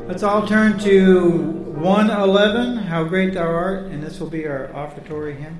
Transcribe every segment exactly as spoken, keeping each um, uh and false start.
Let's all turn to one eleven, How Great Thou Art, and this will be our offertory hymn.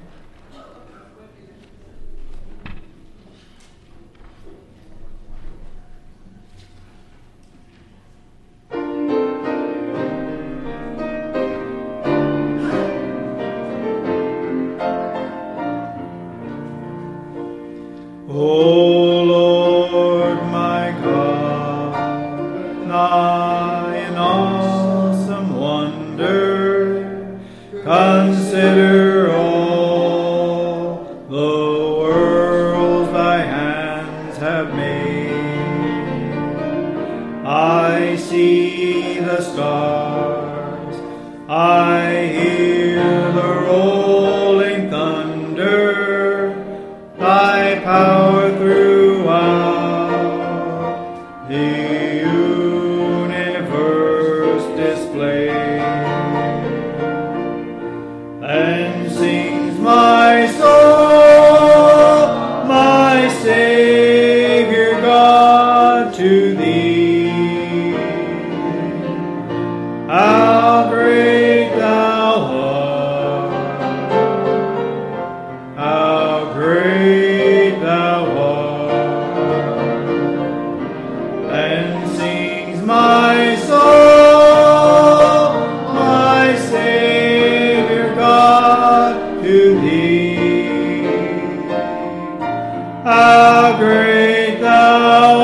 O Lord my God, nigh in awesome wonder, consider all the worlds thy hands have made. I see the stars, I hear the rolling thunder, thy power throughout the universe display. And sings my soul, my Savior God, to thee. How great thou art, how great thou art. And sings my soul, my Savior God, to thee. How great thou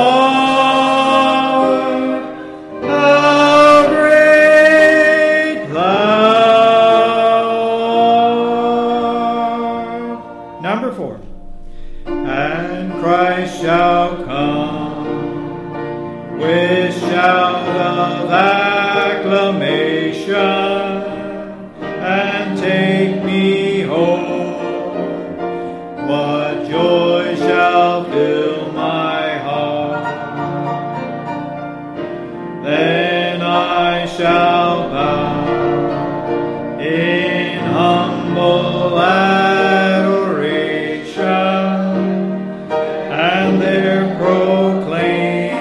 art, how great thou art. Number four. And Christ shall come with shout of acclamation, and take me home. What joy shall fill my heart? Then I shall bow in humble adoration, and there proclaim,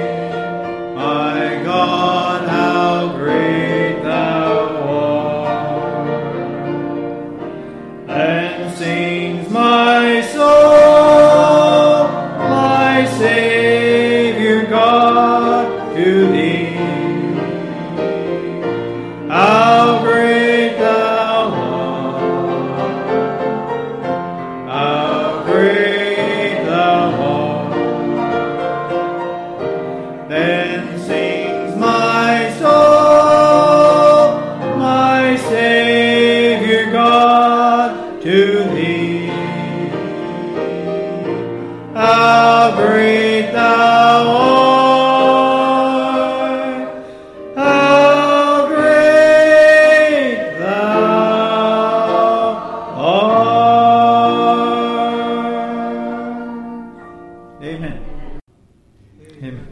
my God, how great thou art. And sings my soul, my Savior God, to thee. How great thou art, how great thou art. Then sings my soul, my Savior God, to thee. How great thou art, how great thou art. Amen. Amen.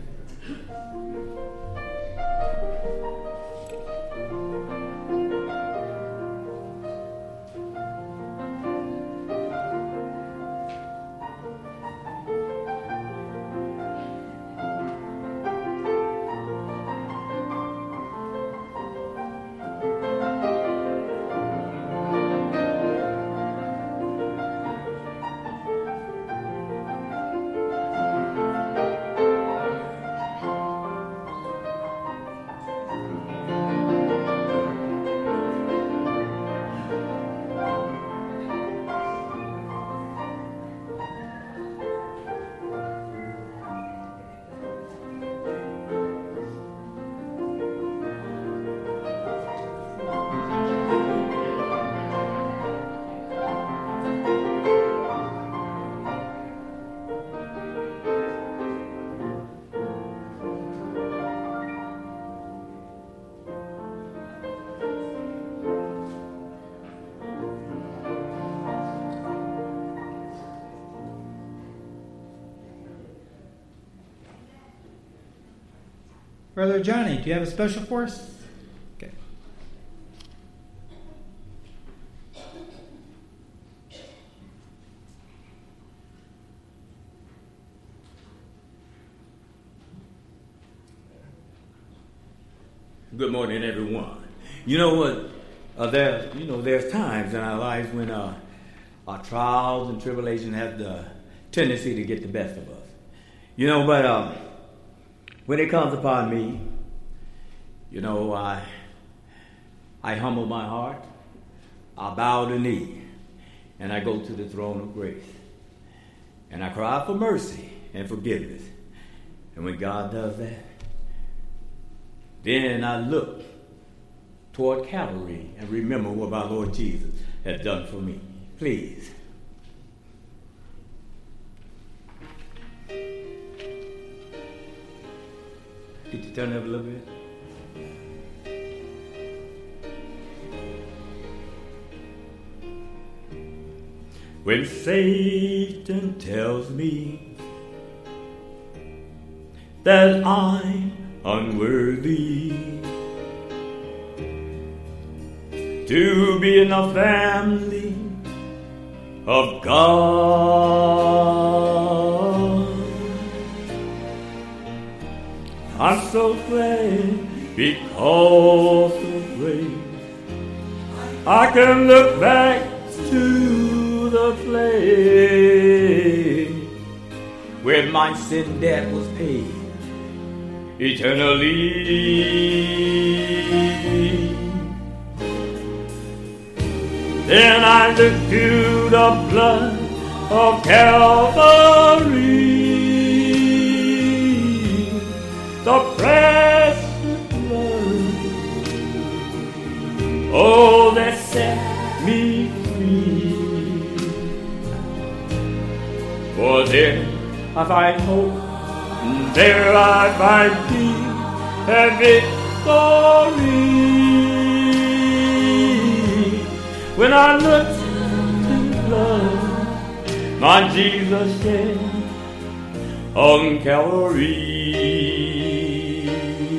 Brother Johnny, do you have a special for us? Okay. Good morning, everyone. You know what? Uh, there, you know, there's times in our lives when uh, our trials and tribulations have the tendency to get the best of us. You know, but um, when it comes upon me, you know, I I humble my heart, I bow the knee, and I go to the throne of grace, and I cry for mercy and forgiveness. And when God does that, then I look toward Calvary and remember what my Lord Jesus has done for me. Please. Could you turn it up a little bit? When Satan tells me that I'm unworthy to be in the family of God, I'm so glad because of grace I can look back to the place where my sin debt was paid eternally. Then I look to the blood of Calvary, the precious blood, oh, that set me free. For there I find hope, and there I find peace and victory. When I look to the blood my Jesus shed on Calvary,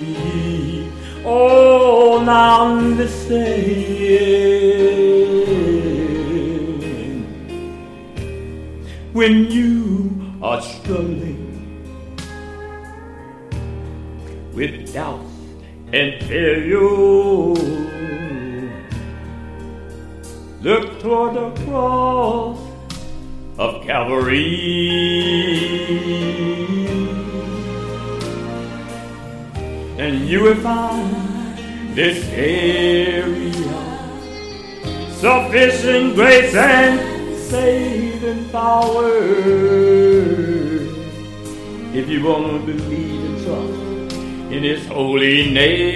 oh, now understand, when you are struggling with doubts and failure, look toward the cross of Calvary, and you will find this area sufficient grace and saving power. If you want to believe and trust in His holy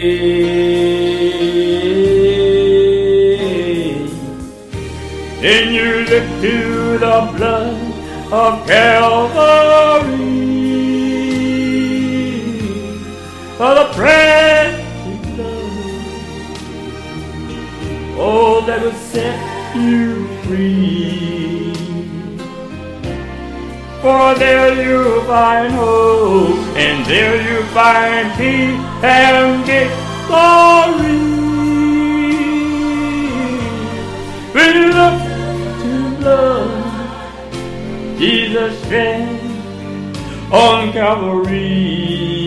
name, then you look to the blood of Calvary, for the precious blood, oh, that will set you free. For there you find hope, and there you find peace and victory. When you look to blood Jesus shed on Calvary,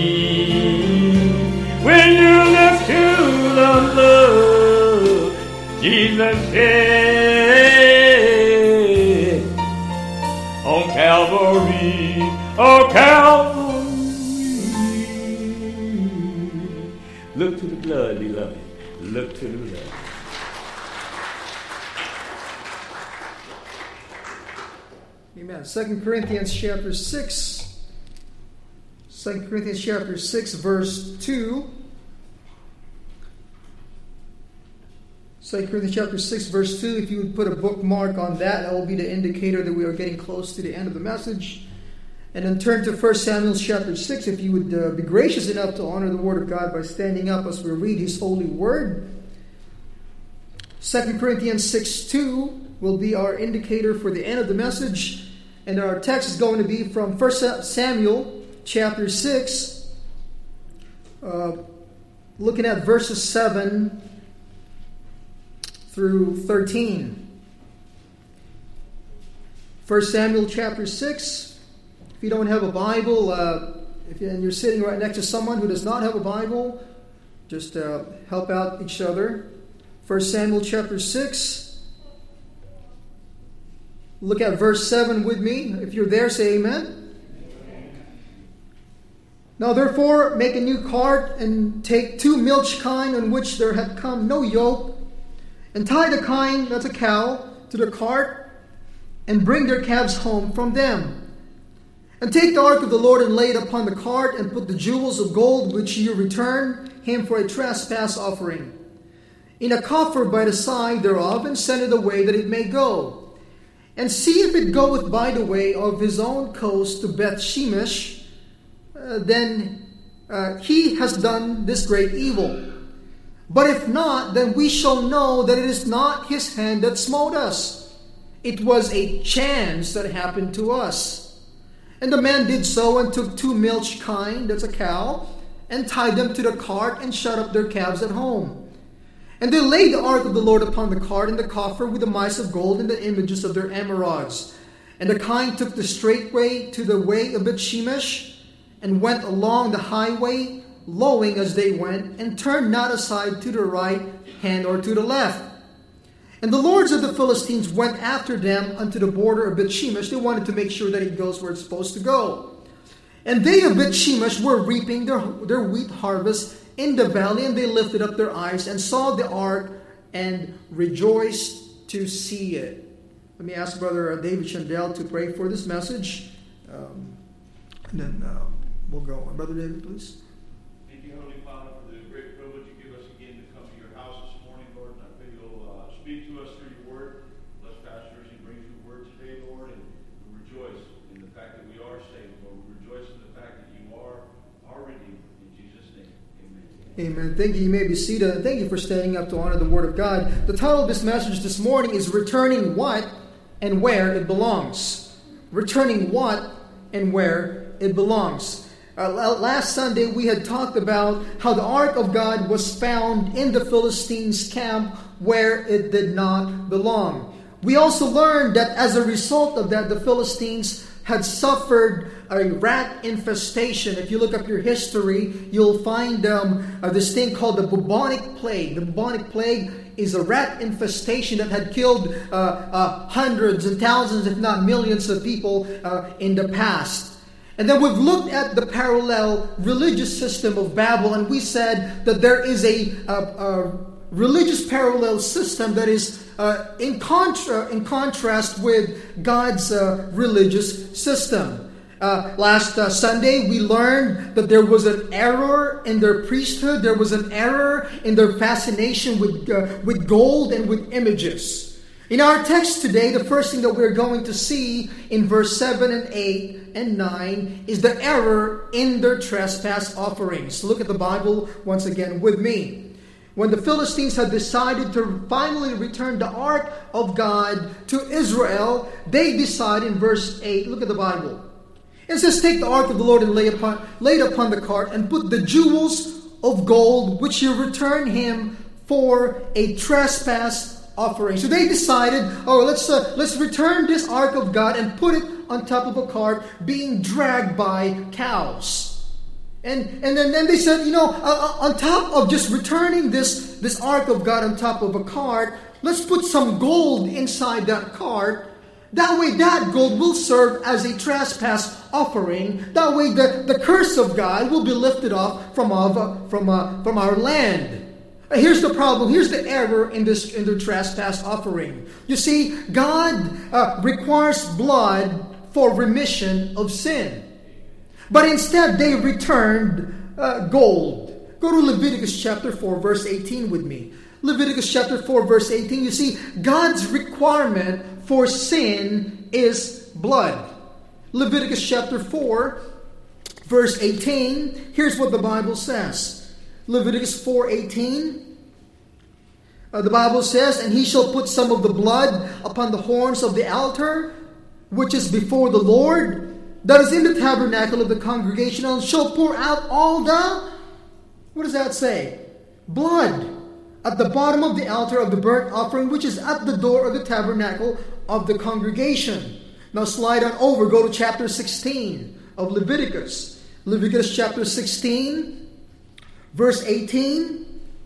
when you look to the blood Jesus shed on Calvary, oh Calvary. Look to the blood, beloved. Look to the blood. Amen. Second Corinthians chapter six. Second Corinthians chapter six, verse two. Second Corinthians chapter six, verse two. If you would put a bookmark on that, that will be the indicator that we are getting close to the end of the message. And then turn to First Samuel chapter six, if you would uh, be gracious enough to honor the Word of God by standing up as we read His holy Word. Second Corinthians six two will be our indicator for the end of the message. And our text is going to be from First Samuel chapter six, uh, looking at verses seven through thirteen. First Samuel chapter six. If you don't have a Bible, uh, if you, and you're sitting right next to someone who does not have a Bible, just uh, help out each other. First Samuel chapter six. Look at verse seven with me. If you're there, say amen. Amen. Now therefore make a new cart, and take two milch kine on which there had come no yoke, and tie the kine, that's a cow, to the cart, and bring their calves home from them. And take the ark of the Lord, and lay it upon the cart, and put the jewels of gold which you return him for a trespass offering in a coffer by the side thereof, and send it away that it may go. And see if it goeth by the way of his own coast to Beth Shemesh, uh, then uh, he has done this great evil. But if not, then we shall know that it is not his hand that smote us. It was a chance that happened to us. And the man did so, and took two milch kine, that's a cow, and tied them to the cart, and shut up their calves at home. And they laid the ark of the Lord upon the cart, and the coffer with the mice of gold and the images of their emerods. And the kine took the straight way to the way of Bethshemesh, and went along the highway, lowing as they went, and turned not aside to the right hand or to the left. And the lords of the Philistines went after them unto the border of Bethshemesh. They wanted to make sure that it goes where it's supposed to go. And they of Bethshemesh were reaping their, their wheat harvest in the valley, and they lifted up their eyes and saw the ark and rejoiced to see it. Let me ask Brother David Shandell to pray for this message. Um, and then uh, we'll go on. Brother David, please. Thank you, Holy Father, for the great privilege you give us again to come to your house this morning, Lord. And I pray you'll uh, speak to us through your word. Bless Pastor as he brings your word today, Lord, and we rejoice in the fact that we are saved, Lord. We rejoice in the fact that you are our Redeemer. Amen. Thank you. You may be seated. Thank you for standing up to honor the Word of God. The title of this message this morning is Returning What and Where It Belongs. Returning what and where it belongs. Uh, last Sunday we had talked about how the Ark of God was found in the Philistines' camp where it did not belong. We also learned that as a result of that, the Philistines had suffered a rat infestation. If you look up your history, you'll find um, uh, this thing called the bubonic plague. The bubonic plague is a rat infestation that had killed uh, uh, hundreds and thousands, if not millions of people uh, in the past. And then we've looked at the parallel religious system of Babel, and we said that there is a, a, a religious parallel system that is uh, in, contra- in contrast with God's uh, religious system. Uh, last uh, Sunday, we learned that there was an error in their priesthood. There was an error in their fascination with, uh, with gold and with images. In our text today, the first thing that we're going to see in verse seven and eight and nine is the error in their trespass offerings. Look at the Bible once again with me. When the Philistines had decided to finally return the ark of God to Israel, they decide in verse eight, look at the Bible. It says, take the ark of the Lord and lay, upon, lay it upon the cart, and put the jewels of gold which you return him for a trespass offering. So they decided, oh, let's uh, let's return this ark of God and put it on top of a cart being dragged by cows. And and then, then they said, you know, uh, on top of just returning this, this ark of God on top of a cart, let's put some gold inside that cart. That way that gold will serve as a trespass offering. That way the, the curse of God will be lifted off from, our, from, uh, from our land. Here's the problem. Here's the error in this in the trespass offering. You see, God uh, requires blood for remission of sin. But instead they returned uh, gold. Go to Leviticus chapter four, verse eighteen with me. Leviticus chapter four, verse eighteen. You see, God's requirement for sin is blood. Leviticus chapter four, verse eighteen. Here's what the Bible says. Leviticus four eighteen. Uh, the Bible says, and he shall put some of the blood upon the horns of the altar, which is before the Lord, that is in the tabernacle of the congregation, and shall pour out all the, what does that say? Blood at the bottom of the altar of the burnt offering, which is at the door of the tabernacle of the congregation. Now slide on over, go to chapter sixteen of Leviticus. Leviticus chapter sixteen, Verse eighteen.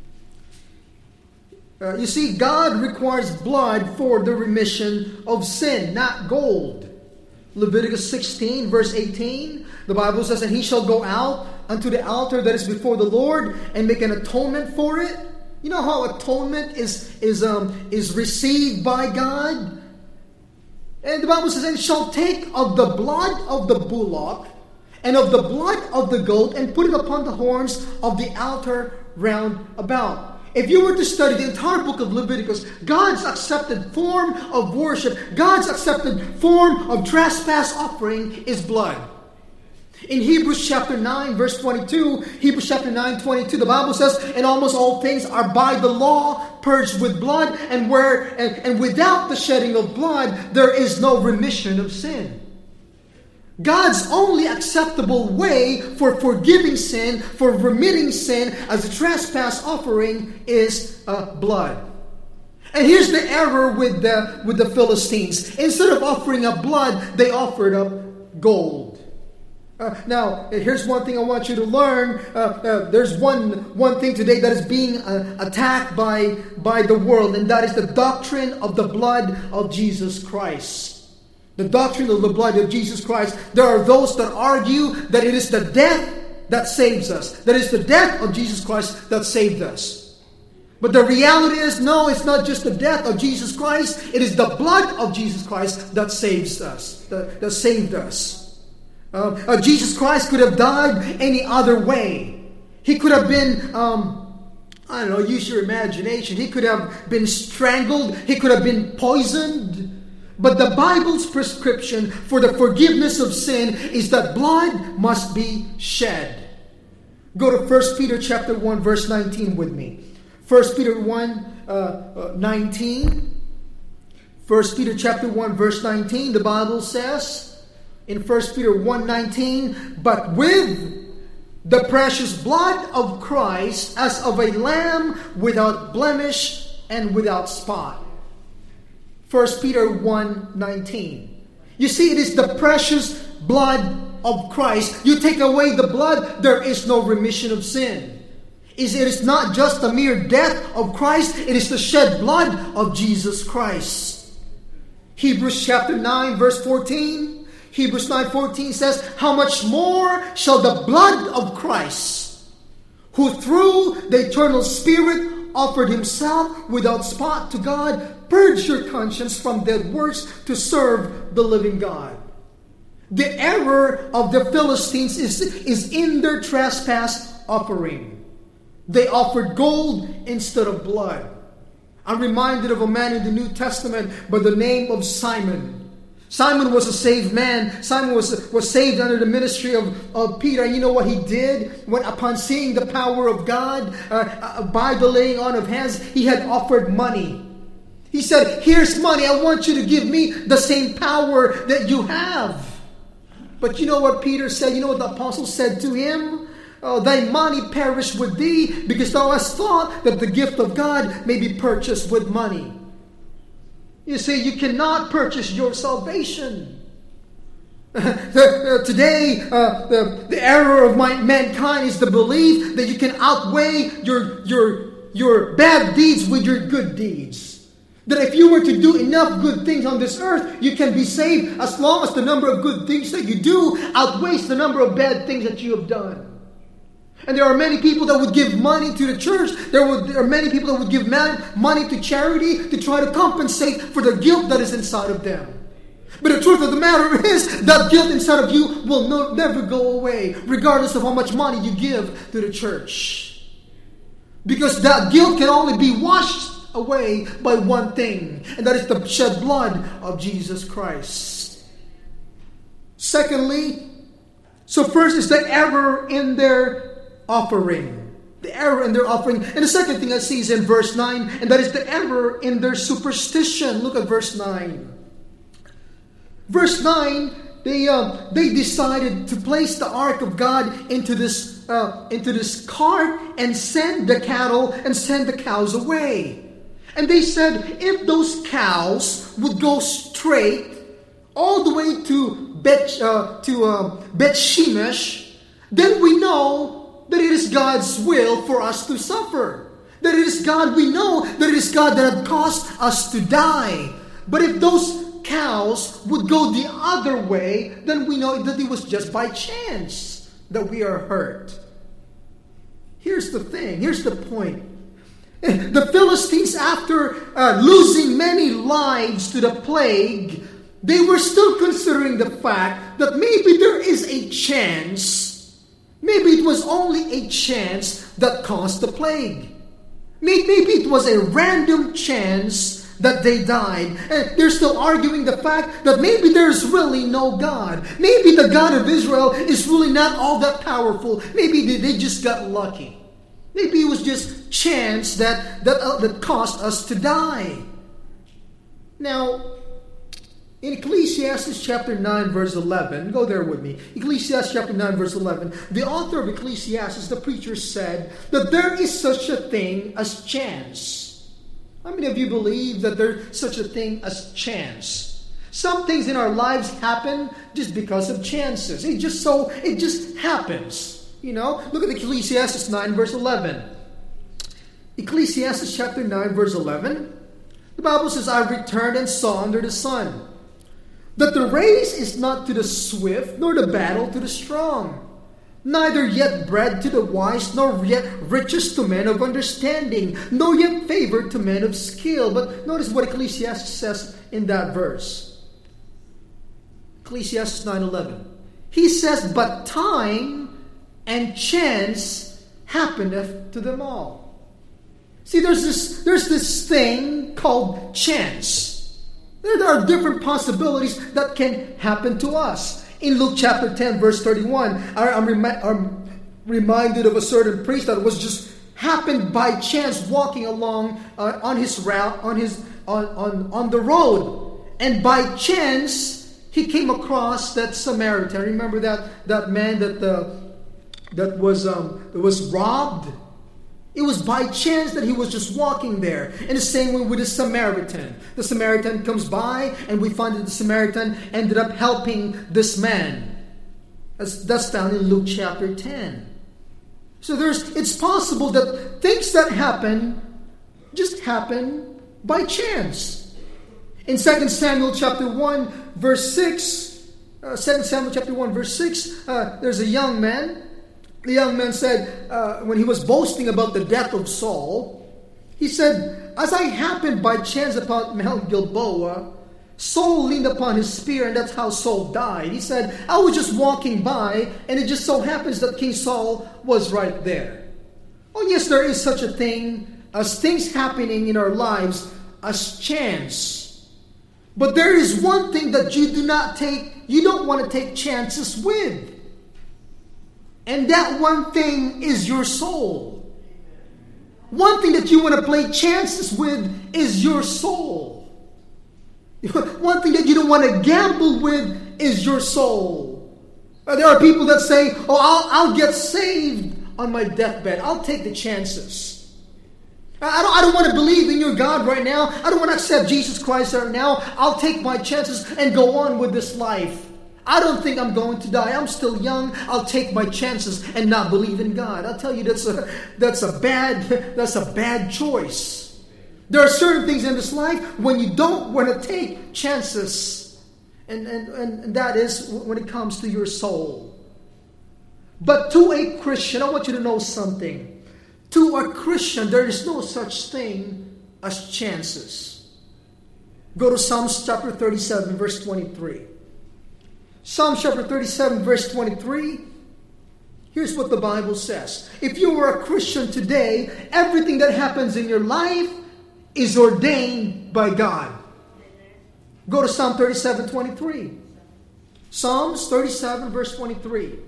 Uh, you see, God requires blood for the remission of sin, not gold. Leviticus sixteen, verse eighteen, the Bible says, and he shall go out unto the altar that is before the Lord and make an atonement for it. You know how atonement is is um is received by God? And the Bible says, and shall take of the blood of the bullock and of the blood of the goat and put it upon the horns of the altar round about. If you were to study the entire book of Leviticus, God's accepted form of worship, God's accepted form of trespass offering is blood. In Hebrews chapter nine, verse twenty-two, Hebrews chapter nine, twenty-two, the Bible says, and almost all things are by the law purged with blood, and where and, and without the shedding of blood, there is no remission of sin. God's only acceptable way for forgiving sin, for remitting sin as a trespass offering is uh, blood. And here's the error with the, with the Philistines. Instead of offering up blood, they offered up gold. Uh, now, here's one thing I want you to learn. Uh, uh, there's one one thing today that is being uh, attacked by, by the world, and that is the doctrine of the blood of Jesus Christ. The doctrine of the blood of Jesus Christ. There are those that argue that it is the death that saves us. That it's the death of Jesus Christ that saved us. But the reality is, no, it's not just the death of Jesus Christ. It is the blood of Jesus Christ that saves us. That, that saved us. Uh, uh, Jesus Christ could have died any other way. He could have been, um, I don't know, use your imagination. He could have been strangled. He could have been poisoned. But the Bible's prescription for the forgiveness of sin is that blood must be shed. Go to First Peter chapter one, verse nineteen with me. First Peter one, uh, uh, nineteen. First Peter chapter one, verse nineteen, the Bible says in First Peter one, nineteen, but with the precious blood of Christ as of a lamb without blemish and without spot. First Peter one, nineteen. You see, it is the precious blood of Christ. You take away the blood, there is no remission of sin. It is not just the mere death of Christ, it is the shed blood of Jesus Christ. Hebrews chapter nine, verse fourteen. Hebrews nine, fourteen says, how much more shall the blood of Christ, who through the eternal Spirit offered himself without spot to God, purge your conscience from dead works to serve the living God. The error of the Philistines is, is in their trespass offering. They offered gold instead of blood. I'm reminded of a man in the New Testament by the name of Simon. Simon was a saved man. Simon was, was saved under the ministry of, of Peter. And you know what he did? When upon seeing the power of God, uh, uh, by the laying on of hands, he had offered money. He said, here's money. I want you to give me the same power that you have. But you know what Peter said? You know what the apostle said to him? Oh, thy money perish with thee, because thou hast thought that the gift of God may be purchased with money. You see, you cannot purchase your salvation. Today, uh, the, the error of my, mankind is the belief that you can outweigh your, your, your bad deeds with your good deeds. That if you were to do enough good things on this earth, you can be saved as long as the number of good things that you do outweighs the number of bad things that you have done. And there are many people that would give money to the church. There, would, there are many people that would give man, money to charity to try to compensate for the guilt that is inside of them. But the truth of the matter is that guilt inside of you will no, never go away, regardless of how much money you give to the church. Because that guilt can only be washed away by one thing, and that is the shed blood of Jesus Christ. Secondly, so first is the error in their offering. The error in their offering. And the second thing I see is in verse nine, and that is the error in their superstition. Look at verse nine. Verse nine, they uh, they decided to place the ark of God into this uh, into this cart and send the cattle and send the cows away. And they said, if those cows would go straight all the way to Bet uh, to uh, Bet Shemesh, then we know that it is God's will for us to suffer. That it is God, we know that it is God that had caused us to die. But if those cows would go the other way, then we know that it was just by chance that we are hurt. Here's the thing, here's the point. The Philistines, after uh, losing many lives to the plague, they were still considering the fact that maybe there is a chance, maybe it was only a chance that caused the plague. Maybe it was a random chance that they died. And they're still arguing the fact that maybe there's really no God. Maybe the God of Israel is really not all that powerful. Maybe they just got lucky. Maybe it was just chance that that, uh, that caused us to die. Now, in Ecclesiastes chapter nine verse eleven, go there with me. Ecclesiastes chapter nine verse eleven, the author of Ecclesiastes, the preacher, said that there is such a thing as chance. How many of you believe that there's such a thing as chance? Some things in our lives happen just because of chances. It just so it just happens. You know, look at Ecclesiastes nine verse eleven. Ecclesiastes chapter nine verse eleven. The Bible says, I returned and saw under the sun that the race is not to the swift, nor the battle to the strong, neither yet bread to the wise, nor yet riches to men of understanding, nor yet favor to men of skill. But notice what Ecclesiastes says in that verse. Ecclesiastes nine eleven. He says, but time and chance happeneth to them all. See, there's this, there's this thing called chance. There are different possibilities that can happen to us. In Luke chapter ten, verse thirty-one, I'm, remi- I'm reminded of a certain priest that was just happened by chance walking along uh, on his route, on his on, on on the road, and by chance he came across that Samaritan. Remember that that man that the that was um, that was robbed. It was by chance that he was just walking there. And the same way with the Samaritan. The Samaritan comes by, and we find that the Samaritan ended up helping this man. That's, that's found in Luke chapter ten. So there's it's possible that things that happen just happen by chance. In Second Samuel chapter one, verse six, uh, Second Samuel chapter one, verse six, uh, there's a young man. The young man said, uh, when he was boasting about the death of Saul, he said, as I happened by chance upon Mount Gilboa, Saul leaned upon his spear, and that's how Saul died. He said, I was just walking by, and it just so happens that King Saul was right there. Oh yes, there is such a thing as things happening in our lives as chance. But there is one thing that you do not take, you don't want to take chances with. And that one thing is your soul. One thing that you want to play chances with is your soul. One thing that you don't want to gamble with is your soul. There are people that say, oh, I'll, I'll get saved on my deathbed. I'll take the chances. I don't, I don't want to believe in your God right now. I don't want to accept Jesus Christ right now. I'll take my chances and go on with this life. I don't think I'm going to die. I'm still young. I'll take my chances and not believe in God. I'll tell you that's a that's a bad that's a bad choice. There are certain things in this life when you don't want to take chances. And, and, and that is when it comes to your soul. But to a Christian, I want you to know something. To a Christian, there is no such thing as chances. Go to Psalms chapter thirty-seven, verse twenty-three. Psalm chapter thirty-seven, verse twenty-three. Here's what the Bible says. If you are a Christian today, everything that happens in your life is ordained by God. Go to Psalm thirty-seven, twenty-three. Psalms thirty-seven, verse twenty-three.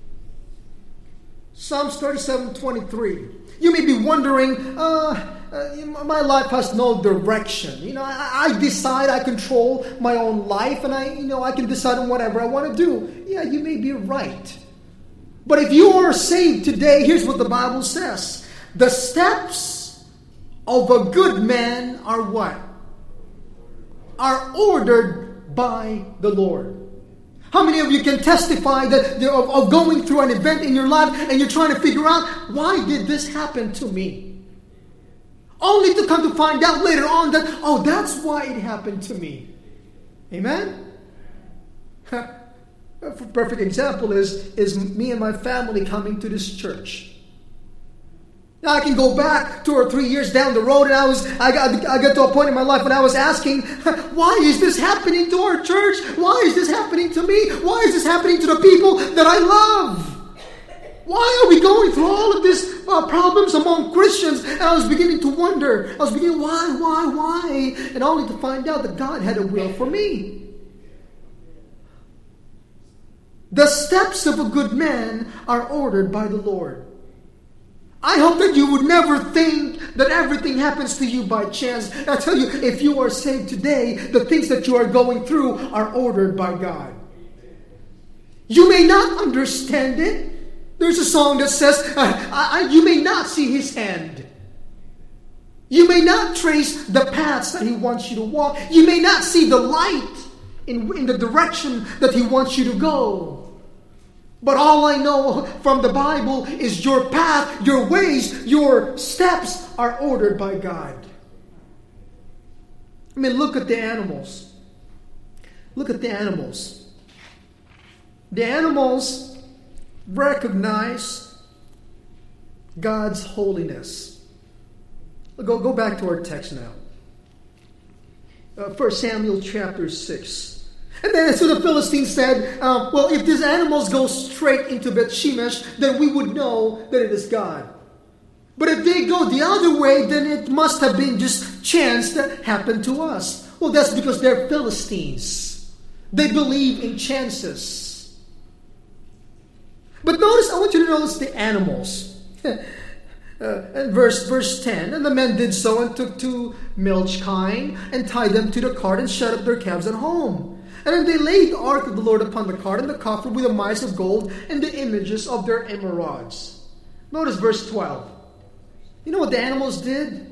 Psalms thirty-seven, twenty-three. You may be wondering, uh... Uh, my life has no direction. You know, I, I decide, I control my own life, and I, you know, I can decide on whatever I want to do. Yeah, you may be right. But if you are saved today, here's what the Bible says. The steps of a good man are what? Are ordered by the Lord. How many of you can testify that of, of going through an event in your life and you're trying to figure out, why did this happen to me? Only to come to find out later on that, oh, that's why it happened to me. Amen? A perfect example is, is me and my family coming to this church. Now I can go back two or three years down the road, and I was I got I got to a point in my life when I was asking, why is this happening to our church? Why is this happening to me? Why is this happening to the people that I love? Why are we going through all of these uh, problems among Christians? And I was beginning to wonder. I was beginning, why, why, why? And only to find out that God had a will for me. The steps of a good man are ordered by the Lord. I hope that you would never think that everything happens to you by chance. I tell you, if you are saved today, the things that you are going through are ordered by God. You may not understand it. There's a song that says, I, I, you may not see His hand. You may not trace the paths that He wants you to walk. You may not see the light in, in the direction that He wants you to go. But all I know from the Bible is your path, your ways, your steps are ordered by God. I mean, look at the animals. Look at the animals. The animals recognize God's holiness. Go, go back to our text now. Uh, First Samuel chapter six. And then so the Philistines said, uh, well, if these animals go straight into Beth-Shemesh, then we would know that it is God. But if they go the other way, then it must have been just chance that happened to us. Well, that's because they're Philistines. They believe in chances. But notice, I want you to notice the animals. uh, and verse, verse ten, and the men did so and took two milch kine and tied them to the cart and shut up their calves at home. And then they laid the ark of the Lord upon the cart and the coffer with the mice of gold and the images of their emerods. Notice verse twelve. You know what the animals did?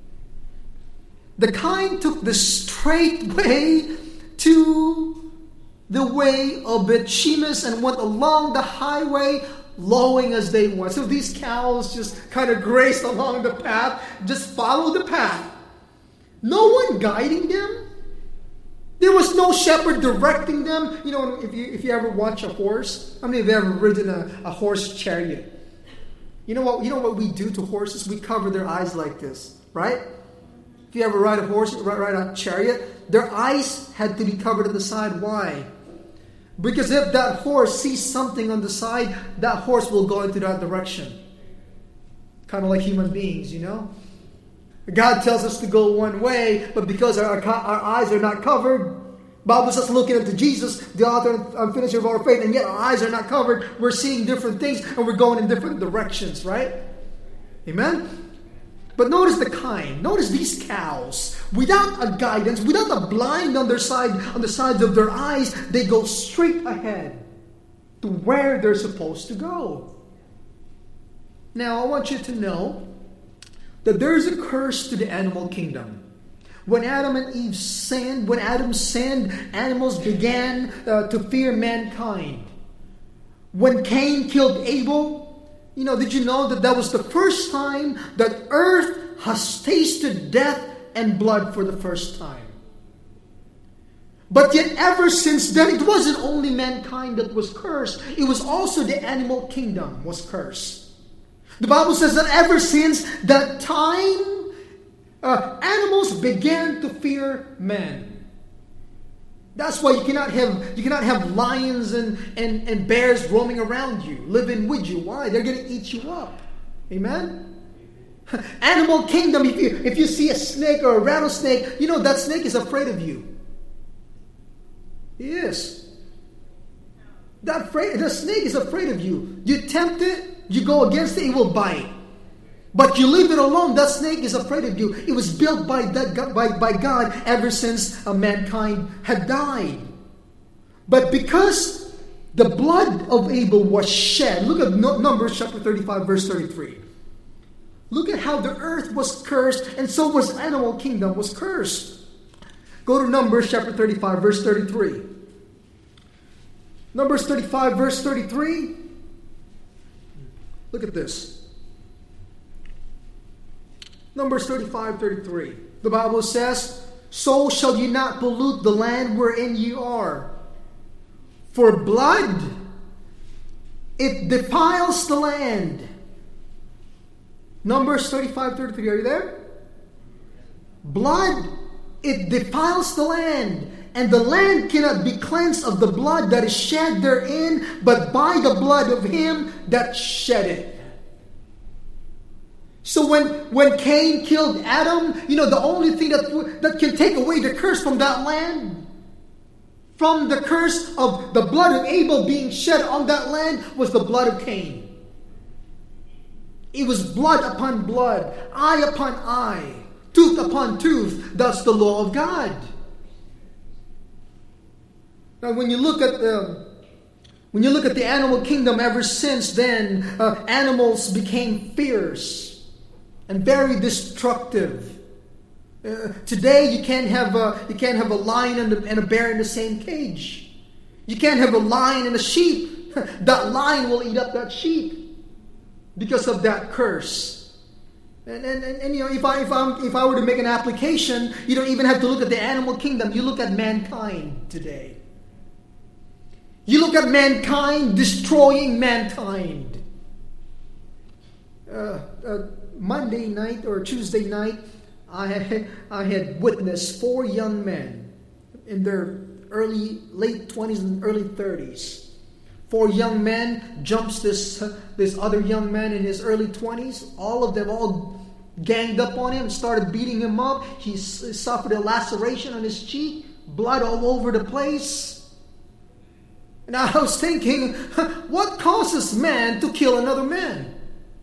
The kine took the straight way to the way of Beth-Shemesh and went along the highway, lowing as they went. So these cows just kind of grazed along the path, just followed the path. No one guiding them. There was no shepherd directing them. You know, if you if you ever watch a horse, how many of you have ever ridden a, a horse chariot? You know what? You know what we do to horses? We cover their eyes like this, right? If you ever ride a horse, ride a chariot, their eyes had to be covered on the side. Why? Because if that horse sees something on the side, that horse will go into that direction. Kind of like human beings, you know. God tells us to go one way, but because our, our eyes are not covered, Bible says looking unto Jesus, the author and finisher of our faith, and yet our eyes are not covered, we're seeing different things and we're going in different directions, right? Amen? But notice the kine, notice these cows, without a guidance, without a blind on their side, on the sides of their eyes, they go straight ahead to where they're supposed to go. Now I want you to know that there is a curse to the animal kingdom. When Adam and Eve sinned, when Adam sinned, animals began uh, to fear mankind. When Cain killed Abel, you know, did you know that that was the first time that earth has tasted death and blood for the first time? But yet ever since then, it wasn't only mankind that was cursed. It was also the animal kingdom was cursed. The Bible says that ever since that time, uh, animals began to fear man. That's why you cannot have you cannot have lions and, and, and bears roaming around you, living with you. Why? They're going to eat you up. Amen? Animal kingdom, if you if you see a snake or a rattlesnake, you know that snake is afraid of you. He is. That afraid, the snake is afraid of you. You tempt it, you go against it, it will bite. But you leave it alone, that snake is afraid of you. It was built by that, by, by God ever since uh, mankind had died. But because the blood of Abel was shed, look at Numbers chapter thirty-five, verse thirty-three. Look at how the earth was cursed, and so was animal kingdom was cursed. Go to Numbers chapter thirty-five, verse thirty-three. Numbers thirty-five, verse thirty-three. Look at this. Numbers thirty-five, thirty-three. The Bible says, so shall ye not pollute the land wherein ye are. For blood, it defiles the land. Numbers thirty-five, thirty-three. Are you there? Blood, it defiles the land. And the land cannot be cleansed of the blood that is shed therein, but by the blood of him that shed it. So when, when Cain killed Adam, you know, the only thing that, that can take away the curse from that land, from the curse of the blood of Abel being shed on that land, was the blood of Cain. It was blood upon blood, eye upon eye, tooth upon tooth. That's the law of God. Now, when you look at the when you look at the animal kingdom, ever since then, uh, animals became fierce and very destructive. Uh, today, you can't have a you can't have a lion and a, and a bear in the same cage. You can't have a lion and a sheep. That lion will eat up that sheep because of that curse. And, and, and, and you know, if I if I if I were to make an application, you don't even have to look at the animal kingdom. You look at mankind today. You look at mankind destroying mankind. Uh, uh, Monday night or Tuesday night, I had I had witnessed four young men in their early late twenties and early thirties. Four young men jumps this uh, this other young man in his early twenties. All of them all ganged up on him and started beating him up. He s- suffered a laceration on his cheek, blood all over the place. And I was thinking, what causes man to kill another man?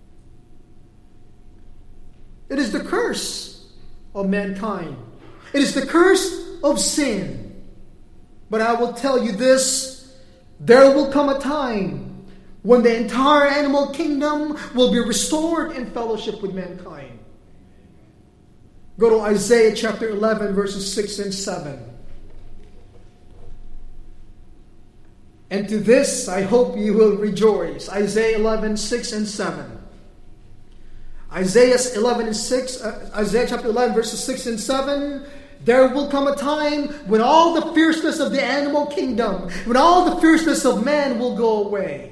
It is the curse of mankind. It is the curse of sin. But I will tell you this, there will come a time when the entire animal kingdom will be restored in fellowship with mankind. Go to Isaiah chapter eleven, verses six and seven. And to this I hope you will rejoice. Isaiah eleven, six and seven. Isaiah eleven and six, uh, Isaiah chapter eleven, verses six and seven. There will come a time when all the fierceness of the animal kingdom, when all the fierceness of man will go away.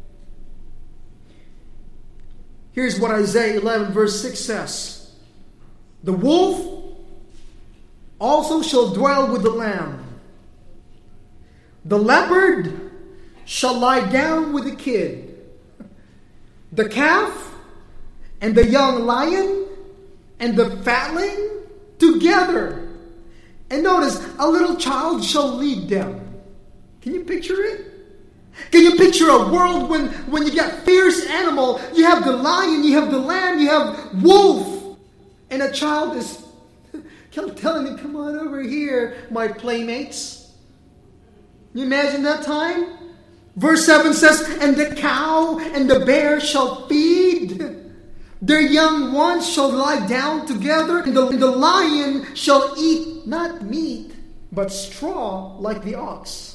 Here's what Isaiah eleven, verse six says. The wolf also shall dwell with the lamb. The leopard shall lie down with the kid. The calf and the young lion and the fatling together. And notice, a little child shall lead them. Can you picture it? Can you picture a world when, when you got fierce animal, you have the lion, you have the lamb, you have wolf, and a child is telling me, come on over here, my playmates. You imagine that time? Verse seven says, and the cow and the bear shall feed. Their young ones shall lie down together, and the, and the lion shall eat not meat, but straw like the ox.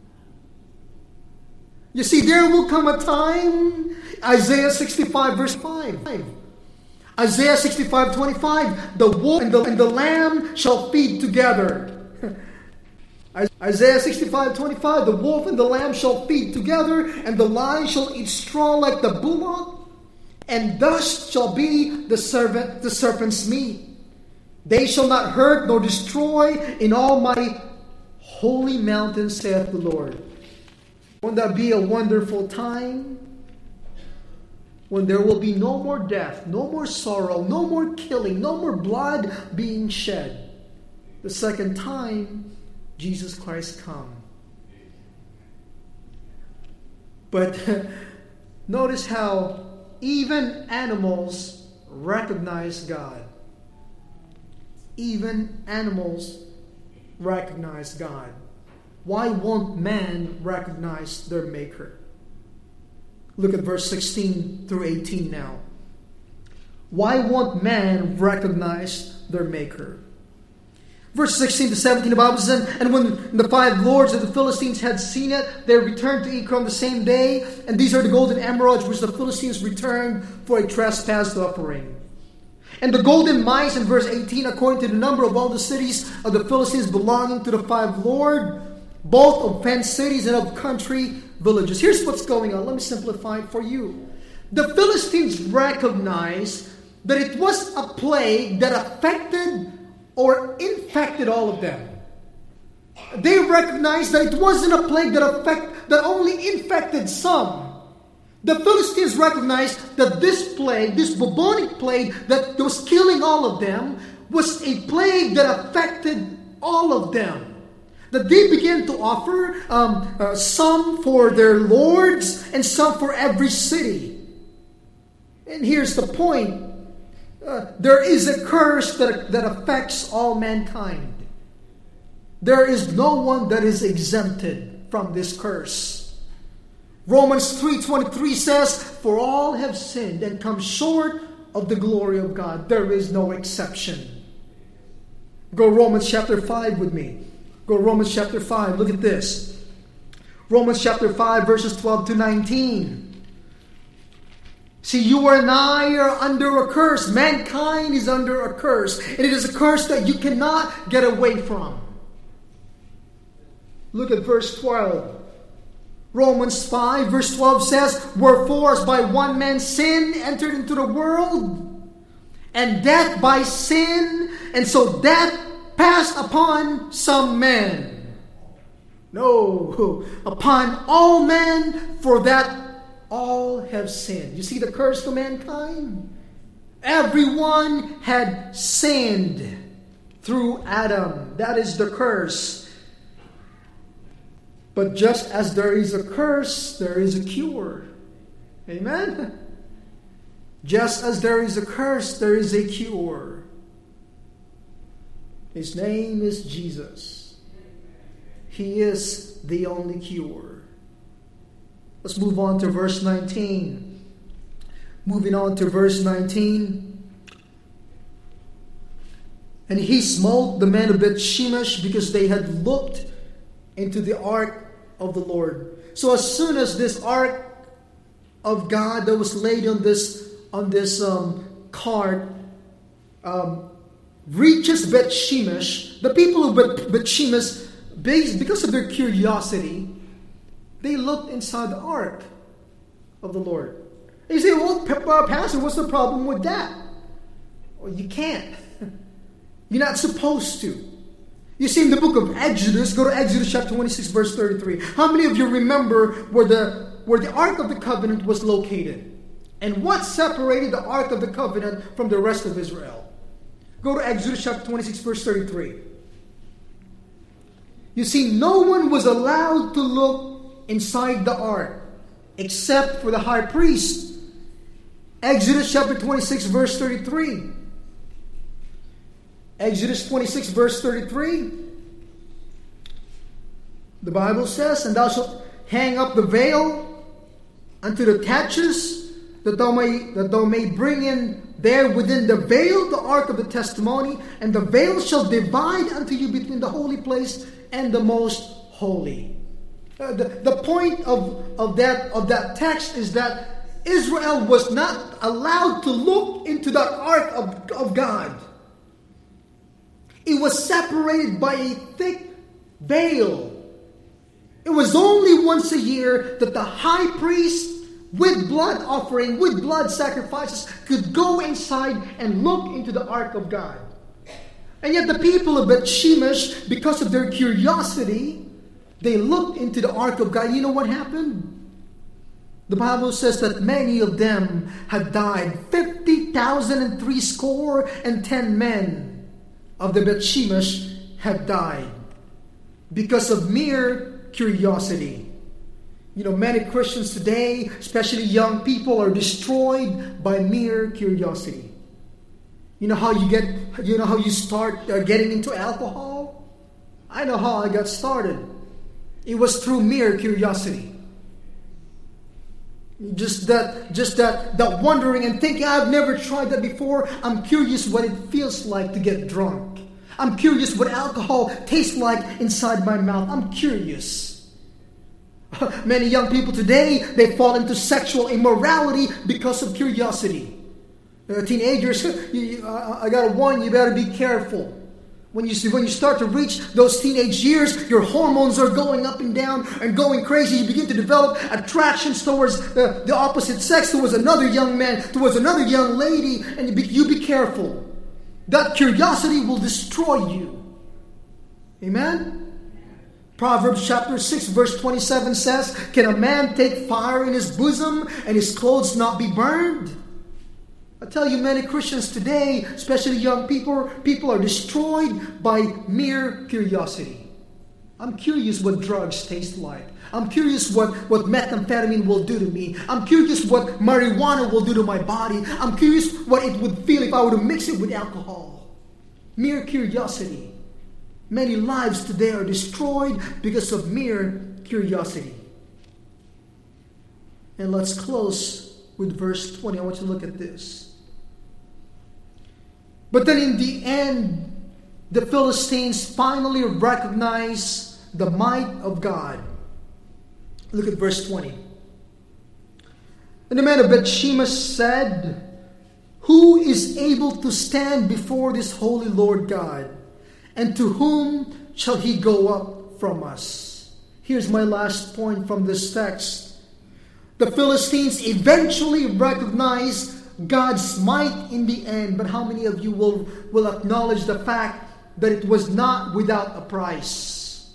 You see, there will come a time, Isaiah sixty-five, verse five. Isaiah sixty-five, twenty-five, the wolf and the, and the lamb shall feed together. Isaiah sixty-five, twenty-five, the wolf and the lamb shall feed together, and the lion shall eat straw like the bullock, and thus shall be the servant, the serpent's meat. They shall not hurt nor destroy in all my holy mountain, saith the Lord. Won't that be a wonderful time? When there will be no more death, no more sorrow, no more killing, no more blood being shed. The second time Jesus Christ come. But notice how even animals recognize God. Even animals recognize God. Why won't man recognize their Maker? Look at verse sixteen through eighteen now. Why won't man recognize their Maker? Verse sixteen to seventeen, the Bible says, and when the five lords of the Philistines had seen it, they returned to Ekron the same day. And these are the golden emeralds which the Philistines returned for a trespass offering. And the golden mice in verse eighteen, according to the number of all the cities of the Philistines belonging to the five lords, both of fenced cities and of country villages. Here's what's going on. Let me simplify it for you. The Philistines recognized that it was a plague that affected or infected all of them. They recognized that it wasn't a plague that affect, that only infected some. The Philistines recognized that this plague, this bubonic plague that was killing all of them, was a plague that affected all of them. That they began to offer um, uh, some for their lords and some for every city. And here's the point. Uh, there is a curse that, that affects all mankind. There is no one that is exempted from this curse. Romans three twenty-three says, for all have sinned and come short of the glory of God. There is no exception. Go Romans chapter five with me. Go Romans chapter five. Look at this. Romans chapter five verses twelve to nineteen. See, you and I are under a curse. Mankind is under a curse. And it is a curse that you cannot get away from. Look at verse twelve. Romans five verse twelve says, wherefore as by one man sin entered into the world, and death by sin, and so death passed upon some men. No, upon all men, for that all have sinned. You see the curse to mankind? Everyone had sinned through Adam. That is the curse. But just as there is a curse, there is a cure. Amen? Just as there is a curse, there is a cure. His name is Jesus. He is the only cure. Let's move on to verse nineteen. Moving on to verse nineteen. And he smote the men of Beth-Shemesh because they had looked into the ark of the Lord. So as soon as this ark of God that was laid on this on this um, cart um, reaches Beth-Shemesh, the people of Beth- Beth-Shemesh, because of their curiosity, they looked inside the ark of the Lord. And you say, well, Pastor, what's the problem with that? Well, you can't. You're not supposed to. You see, in the book of Exodus, go to Exodus chapter twenty-six, verse thirty-three. How many of you remember where the, where the Ark of the Covenant was located? And what separated the Ark of the Covenant from the rest of Israel? Go to Exodus chapter twenty-six, verse thirty-three. You see, no one was allowed to look inside the ark except for the high priest. Exodus chapter twenty-six, verse thirty-three. Exodus twenty-six, verse thirty-three. The Bible says, and thou shalt hang up the veil unto the taches, that thou may that thou may bring in there within the veil the ark of the testimony, and the veil shall divide unto you between the holy place and the most holy. Uh, the, the point of, of that of that text is that Israel was not allowed to look into the ark of, of God. It was separated by a thick veil. It was only once a year that the high priest, with blood offering, with blood sacrifices, could go inside and look into the ark of God. And yet the people of Beth-Shemesh, because of their curiosity, they looked into the ark of God. You know what happened? The Bible says that many of them had died. Fifty thousand and three score and ten men of the Beth-Shemesh had died because of mere curiosity. You know, many Christians today, especially young people, are destroyed by mere curiosity. You know how you get, you know how you start uh, getting into alcohol? I know how I got started. It was through mere curiosity. Just that, just that, that wondering and thinking, I've never tried that before. I'm curious what it feels like to get drunk. I'm curious what alcohol tastes like inside my mouth. I'm curious. Many young people today, they fall into sexual immorality because of curiosity. Uh, teenagers, you, uh, I gotta warn you, you better be careful. When you when you start to reach those teenage years, your hormones are going up and down and going crazy. You begin to develop attractions towards the, the opposite sex, towards another young man, towards another young lady, and you be, you be careful. That curiosity will destroy you. Amen? Proverbs chapter six verse twenty-seven says, "Can a man take fire in his bosom and his clothes not be burned?" I tell you, many Christians today, especially young people, people are destroyed by mere curiosity. I'm curious what drugs taste like. I'm curious what, what methamphetamine will do to me. I'm curious what marijuana will do to my body. I'm curious what it would feel if I were to mix it with alcohol. Mere curiosity. Many lives today are destroyed because of mere curiosity. And let's close with verse twenty. I want you to look at this. But then in the end, the Philistines finally recognize the might of God. Look at verse twenty. And the man of Bethshemesh said, "Who is able to stand before this holy Lord God? And to whom shall he go up from us?" Here's my last point from this text. The Philistines eventually recognize God's might in the end. But how many of you will, will acknowledge the fact that it was not without a price?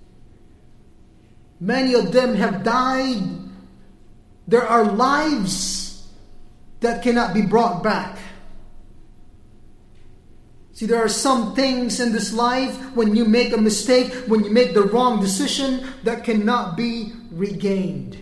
Many of them have died. There are lives that cannot be brought back. See, there are some things in this life, when you make a mistake, when you make the wrong decision, that cannot be regained.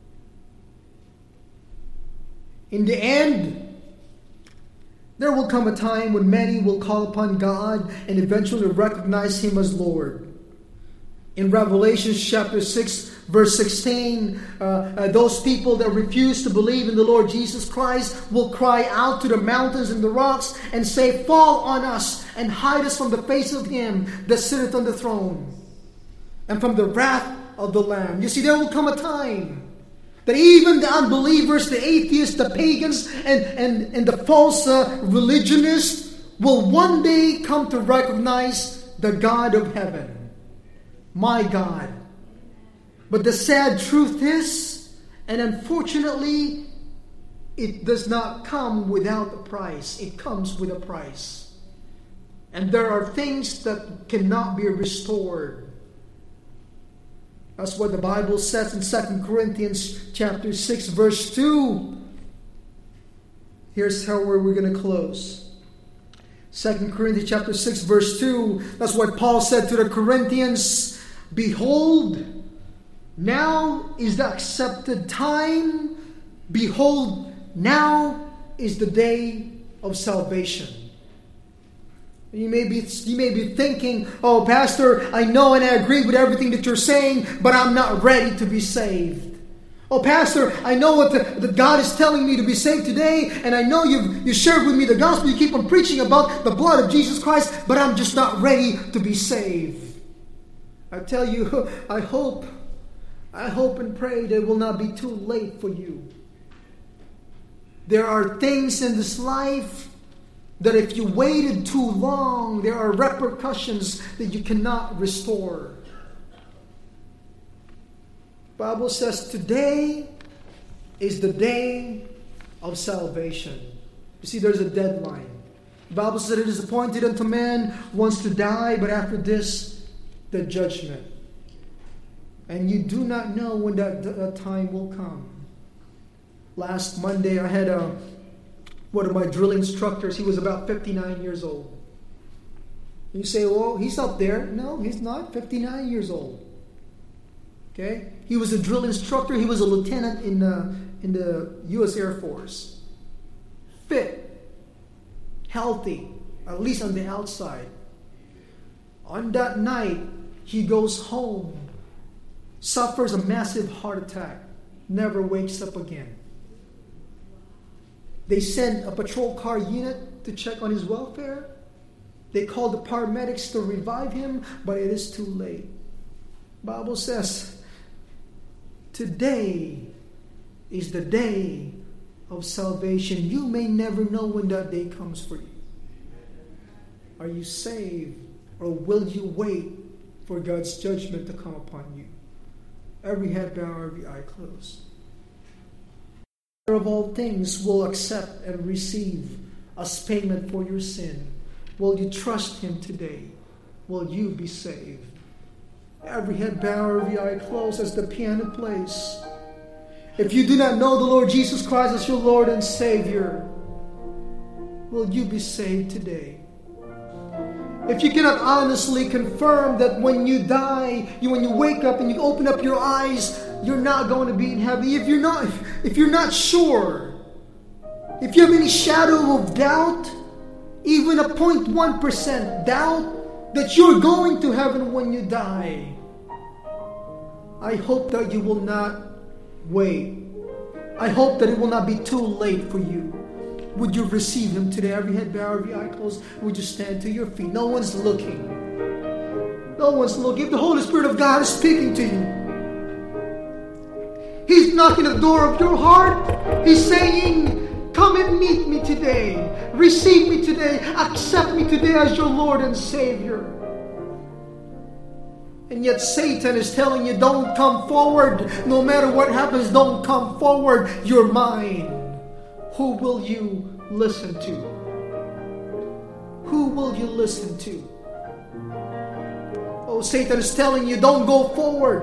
In the end, there will come a time when many will call upon God and eventually recognize Him as Lord. In Revelation chapter six, verse sixteen, uh, uh, those people that refuse to believe in the Lord Jesus Christ will cry out to the mountains and the rocks and say, "Fall on us and hide us from the face of Him that sitteth on the throne and from the wrath of the Lamb." You see, there will come a time that even the unbelievers, the atheists, the pagans, and, and, and the false uh, religionists will one day come to recognize the God of heaven. My God. But the sad truth is, and unfortunately, it does not come without a price. It comes with a price. And there are things that cannot be restored. That's what the Bible says in Second Corinthians chapter six, verse two. Here's how we're going to close. Second Corinthians chapter six, verse two. That's what Paul said to the Corinthians. "Behold, now is the accepted time. Behold, now is the day of salvation." You may be you may be thinking, "Oh, Pastor, I know and I agree with everything that you're saying, but I'm not ready to be saved." "Oh, Pastor, I know what the, the God is telling me to be saved today, and I know you've you shared with me the gospel. You keep on preaching about the blood of Jesus Christ, but I'm just not ready to be saved." I tell you, I hope, I hope and pray that it will not be too late for you. There are things in this life that if you waited too long, there are repercussions that you cannot restore. The Bible says today is the day of salvation. You see, there's a deadline. The Bible says it is appointed unto man once to die, but after this, the judgment. And you do not know when that, that time will come. Last Monday, I had a one of my drill instructors. He was about fifty-nine years old. You say, "Well, he's up there." No, he's not. fifty-nine years old. Okay? He was a drill instructor. He was a lieutenant in the, in the U S Air Force. Fit. Healthy. At least on the outside. On that night, he goes home. Suffers a massive heart attack. Never wakes up again. They sent a patrol car unit to check on his welfare. They called the paramedics to revive him, but it is too late. The Bible says, today is the day of salvation. You may never know when that day comes for you. Are you saved, or will you wait for God's judgment to come upon you? Every head bowed, every eye closed. Of all things will accept and receive as payment for your sin. Will you trust Him today? Will you be saved? Every head bowed, every eye closed as the piano plays. If you do not know the Lord Jesus Christ as your Lord and Savior, will you be saved today? If you cannot honestly confirm that when you die, you when you wake up and you open up your eyes, you're not going to be in heaven. If you're not, if you're not sure, if you have any shadow of doubt, even a zero point one percent doubt that you're going to heaven when you die, I hope that you will not wait. I hope that it will not be too late for you. Would you receive Him today? Every head bowed, every eye closed. Would you stand to your feet? No one's looking. No one's looking. If the Holy Spirit of God is speaking to you, He's knocking at the door of your heart. He's saying, come and meet me today. Receive me today. Accept me today as your Lord and Savior. And yet Satan is telling you, don't come forward. No matter what happens, don't come forward. You're mine. Who will you listen to? Who will you listen to? Oh, Satan is telling you, don't go forward.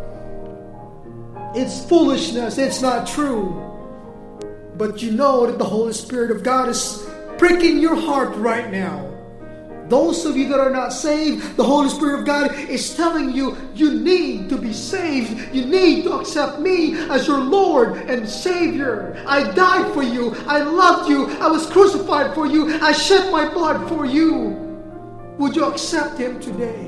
It's foolishness. It's not true. But you know that the Holy Spirit of God is pricking your heart right now. Those of you that are not saved, the Holy Spirit of God is telling you, you need to be saved. You need to accept me as your Lord and Savior. I died for you. I loved you. I was crucified for you. I shed my blood for you. Would you accept Him today?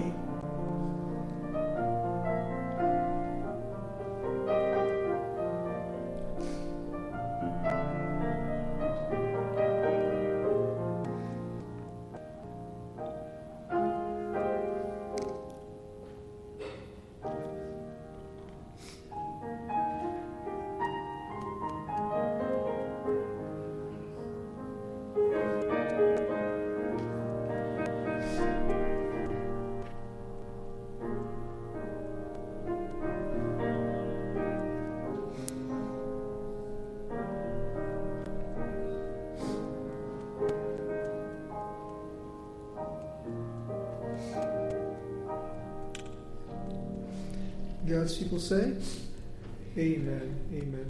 God's people say, amen, amen.